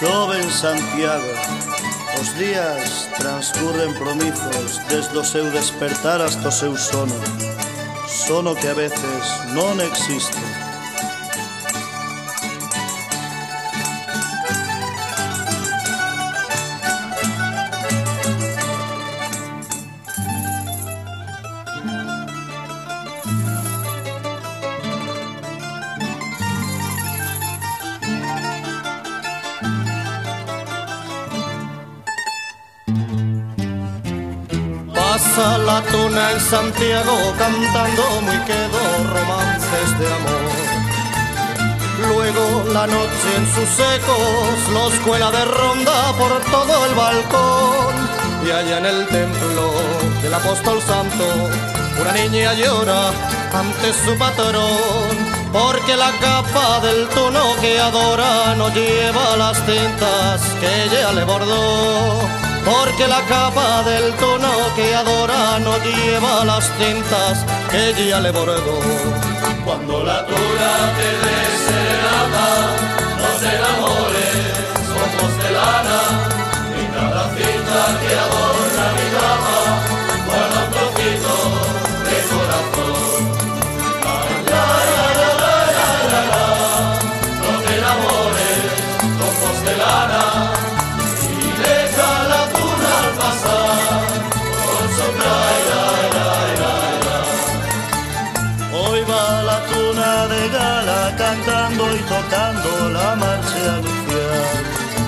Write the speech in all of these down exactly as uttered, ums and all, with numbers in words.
Chove en Santiago, os días transcurren promizos desde o seu despertar hasta o seu sono, sono que a veces non existe. Pasa la tuna en Santiago cantando muy quedo romances de amor. Luego la noche en sus ecos los cuela de ronda por todo el balcón. Y allá en el templo del apóstol santo una niña llora ante su patrón, porque la capa del tono que adora no lleva las tintas que ella le bordó. Porque la capa del tono que adora no lleva las tintas que ella le bordó. Cuando la tuna te dé serenata, no te enamores, ojos de lana, y cada cinta que adorna mi cama, guarda un trocito de corazón. Ay, ay, ay, ay, ay, ay, ay, no te enamores, ojos de lana, y deja la tuna al pasar, con sombra, ay, ay, ay, ay, ay. Hoy va la tuna de gala cantando y tocando la marcha nupcial.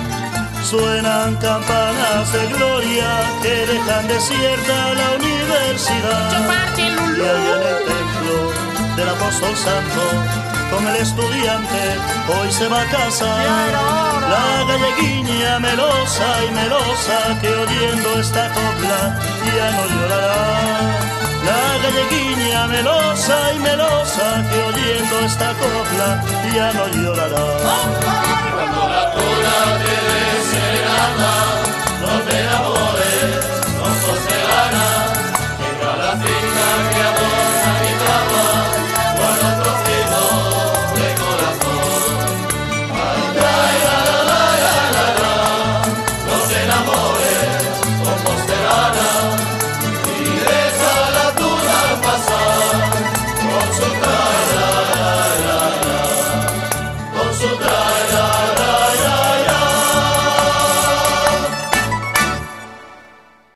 Suenan campanas de gloria que dejan desierta la universidad. Y allá en el templo del apóstol santo, con el estudiante hoy se va a casar. La galleguiña melosa y melosa que oyendo esta copla ya no llorará. La galleguiña melosa y melosa que oyendo esta copla ya no llorará. Cuando la tuna te dé serenata, no te enamores, ojos de lana.